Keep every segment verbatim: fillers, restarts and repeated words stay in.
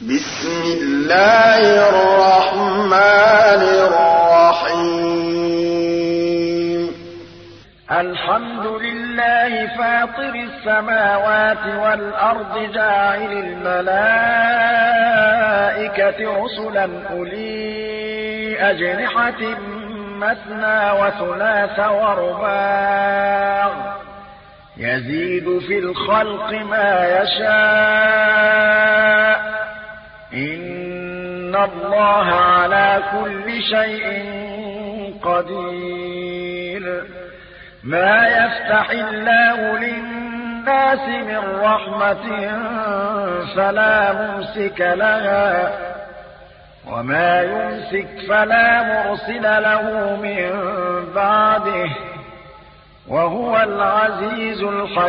بسم الله الرحمن الرحيم الحمد لله فاطر السماوات والأرض جاعل الملائكة رسلا أولي أجنحة مثنى وثلاث ورباع يزيد في الخلق ما يشاء إن الله على كل شيء قدير ما يفتح الله للناس من رحمة فلا ممسك لها وما يمسك فلا مرسل له من بعده وهو العزيز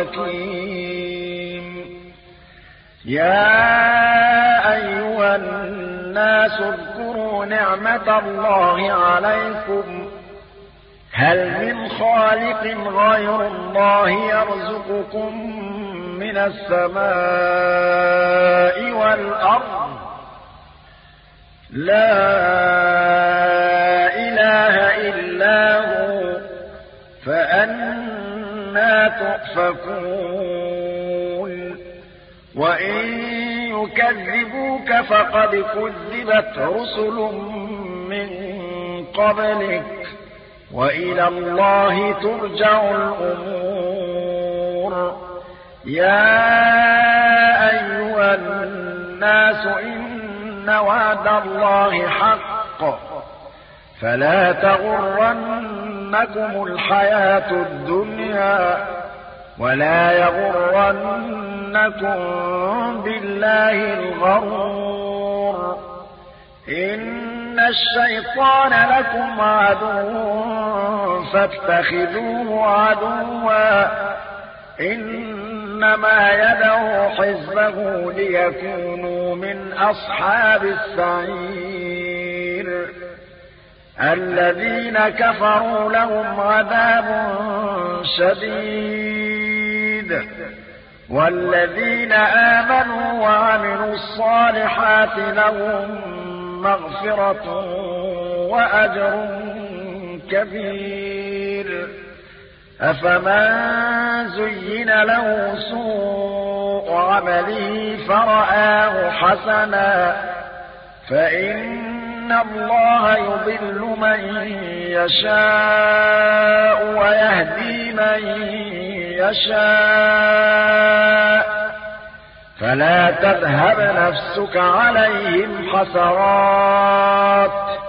الحكيم يا أيها الناس اذكروا نعمة الله عليكم هل من خالق غير الله يرزقكم من السماء والأرض لا إله إلا هو فأنى تؤفكون وإن يكذبوك فقد كذبت رسل من قبلك وإلى الله ترجع الأمور يا أيها الناس إن وعد الله حق فلا تغرنكم الحياة الدنيا ولا يغرنكم بالله الغرور إن الشيطان لكم عدو فاتخذوه عدوا إنما يدعو حزبه ليكونوا من أصحاب السعير الذين كفروا لهم عذاب شديد والذين آمنوا وعملوا الصالحات لهم مغفرة وأجر كبير أفمن زين له سوء عمله فرآه حسنا فإن الله يضل من يشاء ويهدي من يشاء فلا تذهب نفسك عليهم حسرات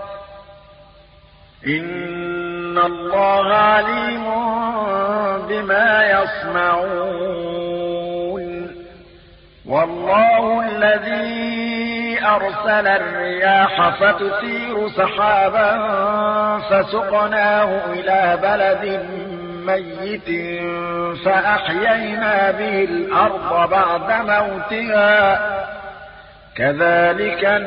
إن الله عليم بما يصنعون والله الذي أرسل الرياح فتثير سحابا فسقناه إلى بلد ميت فأحيينا به الأرض بعد موتها كذلك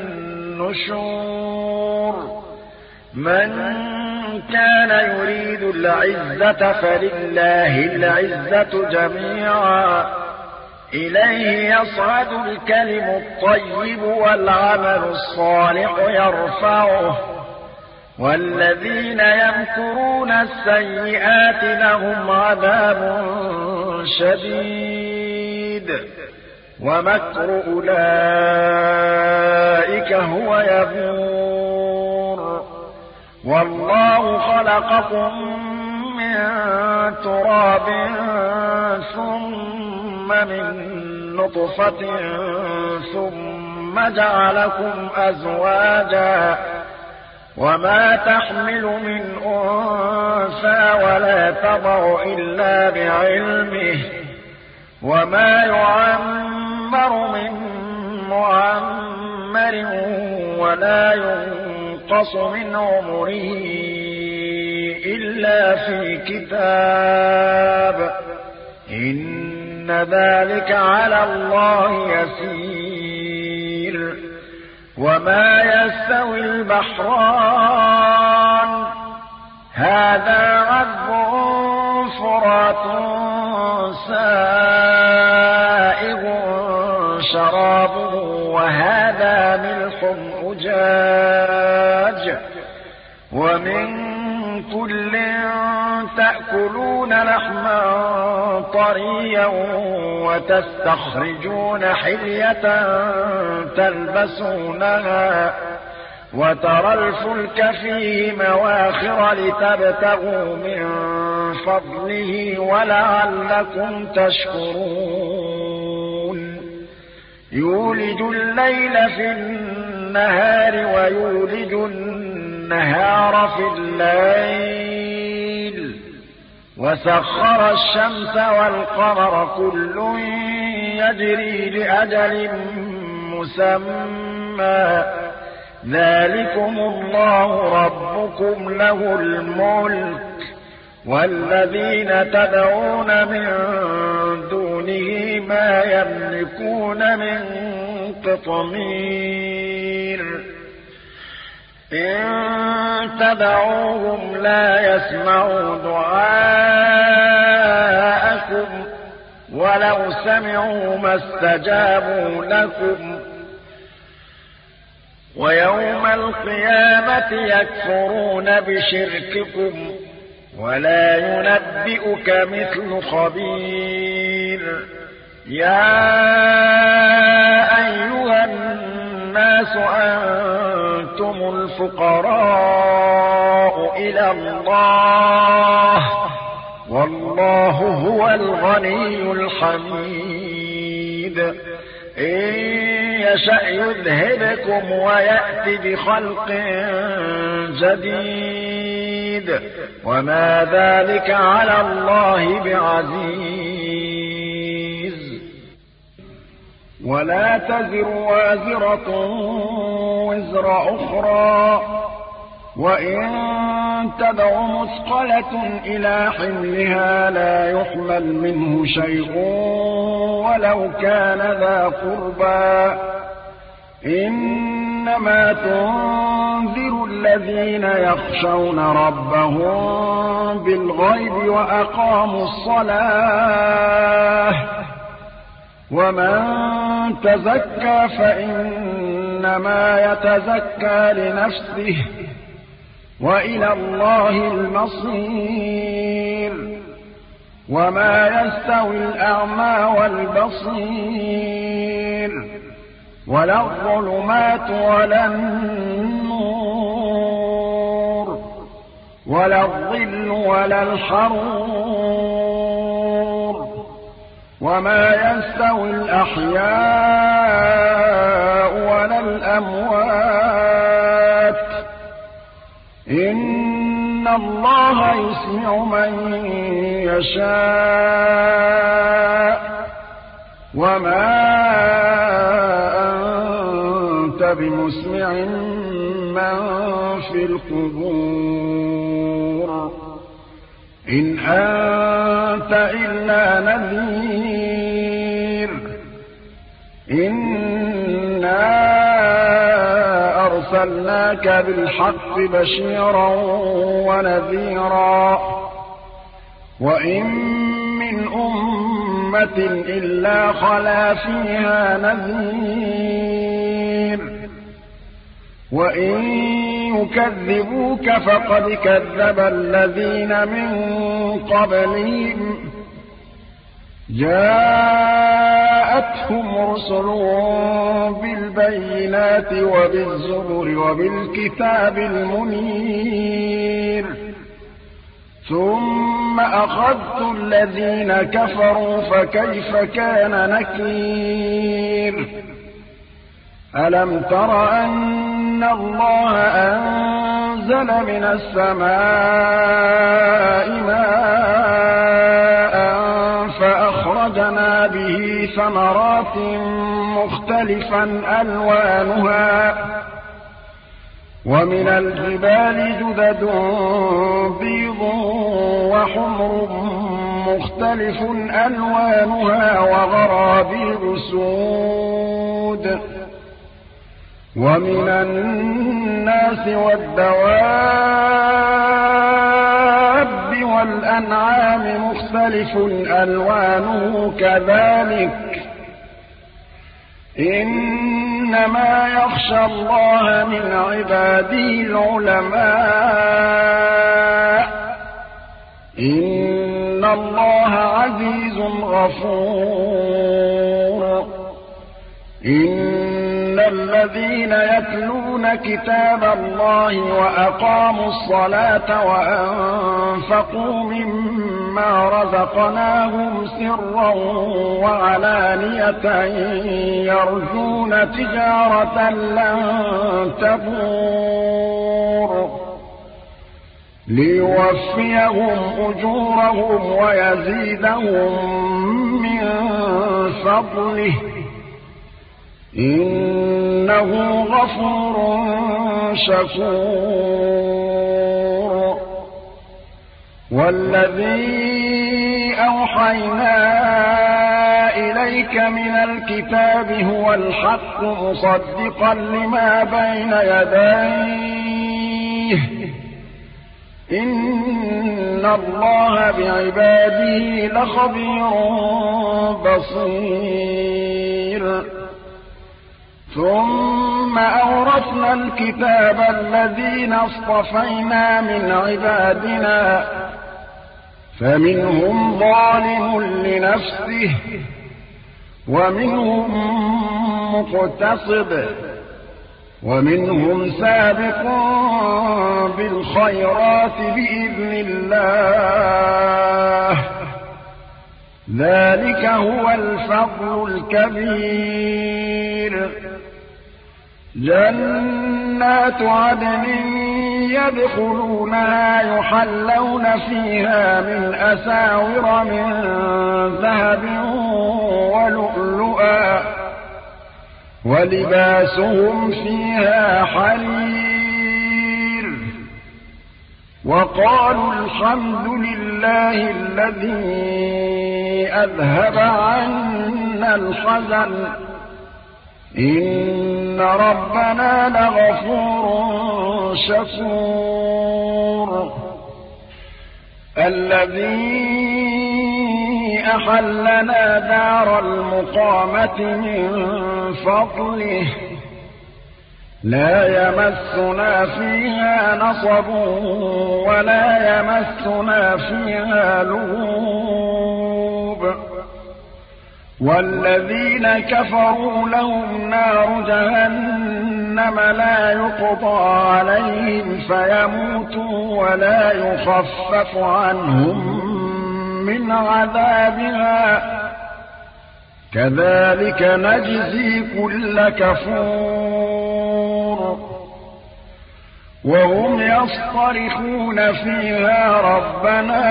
النشور من كان يريد العزة فلله العزة جميعا إليه يصعد الكلم الطيب والعمل الصالح يرفعه والذين يمكرون السيئات لهم عذاب شديد ومكر أولئك هو يبور والله خلقكم من تراب ثم من نطفة ثم جعلكم أزواجا وما تحمل من أنثى ولا تضع إلا بعلمه وما يعمر من معمر ولا ينقص من عمره إلا في كتاب إن ذلك على الله يسير وما يستوي البحران هذا عذب فرات سائغ شرابه وهذا ملح أجاج ومن كل تأكلون لحما طريا وتستخرجون حلية تلبسونها وترى الفلك فيه مواخر لتبتغوا من فضله ولعلكم تشكرون يولج الليل في النهار ويولج النهار في الليل وسخر الشمس والقمر كل يجري لأجل مسمى ذلكم الله ربكم له الملك والذين تدعون من دونه ما يملكون من قطمير إن تدعوهم لا يسمعوا دعاءكم ولو سمعوا ما استجابوا لكم ويوم القيامة يكفرون بشرككم ولا ينبئك مثل خبير يا أيها الناس أنتم الفقراء إلى الله والله هو الغني الحميد إن يشأ يذهبكم ويأتي بخلق جديد وما ذلك على الله بعزيز ولا تزر وازرة وزر أخرى وإن تدع مثقلة إلى حملها لا يحمل منه شيء ولو كان ذا قربى إنما تنذر الذين يخشون ربهم بالغيب وأقاموا الصلاة ومن تزكى فإنما يتزكى لنفسه وإلى الله المصير وما يستوي الأعمى والبصير ولا الظلمات ولا النور ولا الظل ولا الحرور وما يستوي الأحياء ولا الأموات إن الله يسمع من يشاء وما أنت بمسمع من في القبور إن أنت إلا نذير إنا أرسلناك بالحق بشيرا ونذيرا وإن من أمة إلا خلا فيها نذير وإن يكذبوك فقد كذب الذين من قبلهم جاءتهم رسلهم بالبينات وبالزبر وبالكتاب المنير ثم أخذت الذين كفروا فكيف كان نكير ألم تر أن الله أنزل من السماء ماء فأخرجنا به ثمرات مختلفا ألوانها ومن الجبال جدد بيض وحمر مختلف ألوانها وغرابيب سود ومن الناس والدواب والأنعام مختلف ألوانه كذلك إن إنما يخشى الله من عباده العلماء إن الله عزيز غفور إن الذين يتلون كتاب الله وأقاموا الصلاة وأنفقوا مما رزقناهم سرا وعلانية يرجون تجارة لن تبور ليوفيهم أجورهم ويزيدهم من فضله إنه غفور شكور والذي أوحينا إليك من الكتاب هو الحق مصدقا لما بين يديه إن الله بعباده لخبير بصير ثم أورثنا الكتاب الذين اصطفينا من عبادنا فمنهم ظالم لنفسه ومنهم مقتصد ومنهم سابق بالخيرات بإذن الله ذلك هو الفضل الكبير جنات عدن يدخلونها يحلون فيها من أساور من ذهب ولؤلؤا ولباسهم فيها حرير وقالوا الحمد لله الذي أذهب عنا الحزن إن ربنا لغفور شكور الذي أحلنا دار المقامة من فضله لا يمسنا فيها نصب ولا يمسنا فيها لغوب والذين كفروا لهم نار جهنم لا يقضى عليهم فيموتوا ولا يخفف عنهم من عذابها كذلك نجزي كل كفور وهم يصطرخون فيها ربنا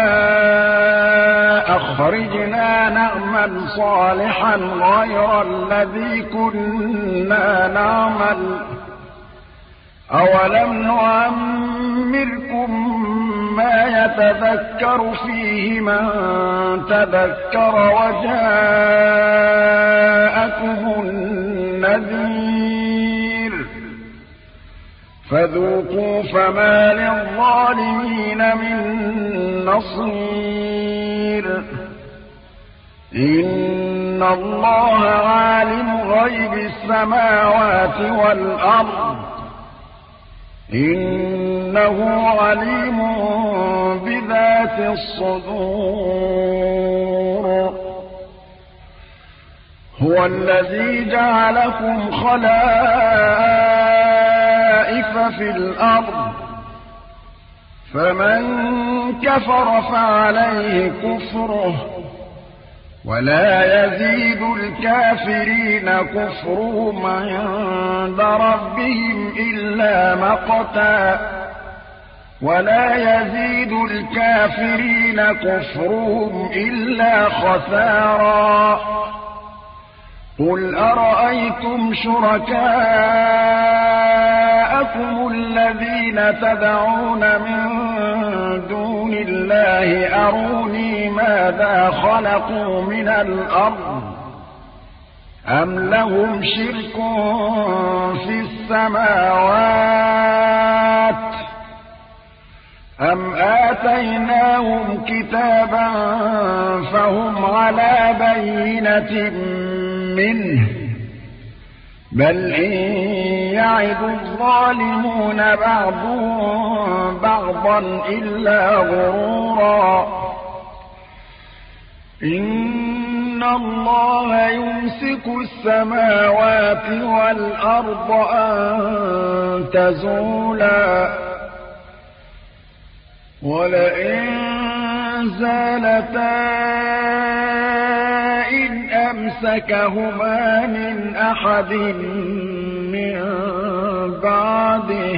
أخرجنا نعمل صالحا غير الذي كنا نعمل أولم نعمركم ما يتذكر فيه من تذكر وجاءكم النذير فذوقوا فما للظالمين من نصير إن الله عالم غيب السماوات والأرض إنه عليم بذات الصدور هو الذي جعلكم خلائف في الأرض فمن كفر فعليه كفره ولا يزيد الكافرين كفرهم عند ربهم إلا مقتا ولا يزيد الكافرين كفرهم إلا خسارا قل أرأيتم شركاءكم الذين تدعون من دون الله أروني ماذا خلقوا من الأرض أم لهم شرك في السماوات أم آتيناهم كتابا فهم على بينة منه بل إن يعد الظالمون بعضهم بعضا إلا غرورا إن الله يمسك السماوات والأرض أن تزولا ولئن زالتا إن أمسكهما من أحد من بعده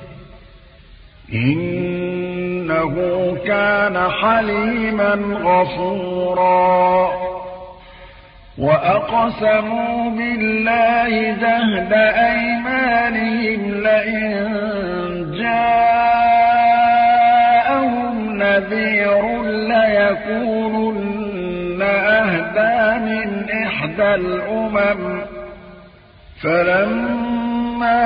إنه كان حليما غفورا وأقسموا بالله جهد أيمانهم لئن جاءهم نذير ليكونن أهدى من إحدى الأمم فلما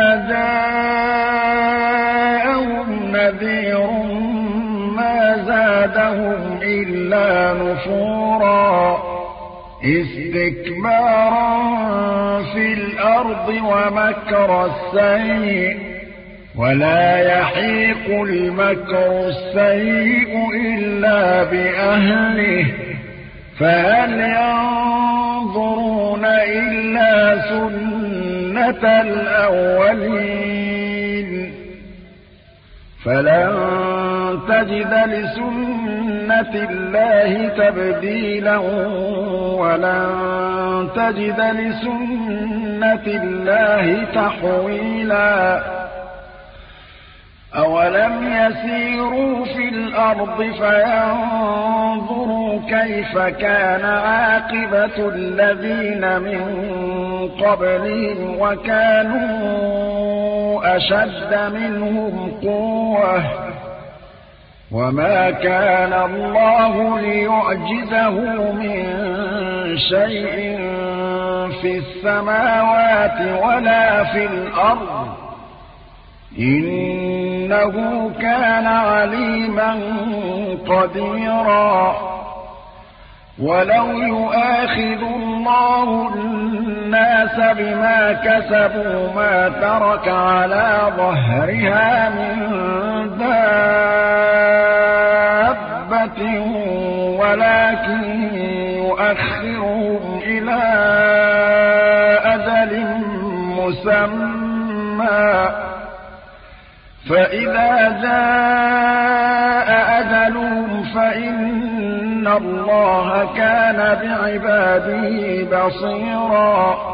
جاءهم نذير ما زادهم إلا نفورا استكبارا في الأرض ومكر السيء ولا يحيق المكر السيء إلا بأهله فهل ينظرون إلا سنة الأولين فلن تجد لسنة الله تبديلا ولن تجد لسنة الله تحويلا أولم يسيروا في الأرض فينظروا كيف كان عاقبة الذين من قبلهم وكانوا أشد منهم قوة وما كان الله ليعجزه من شيء في السماوات ولا في الأرض إنه كان عليما قديرا ولو يؤاخذ الله الناس بما كسبوا ما ترك على ظهرها من دابة ولكن يؤخرهم إلى أجل مسمى فإذا جاء أجلهم فإن الله كان بعباده بصيرا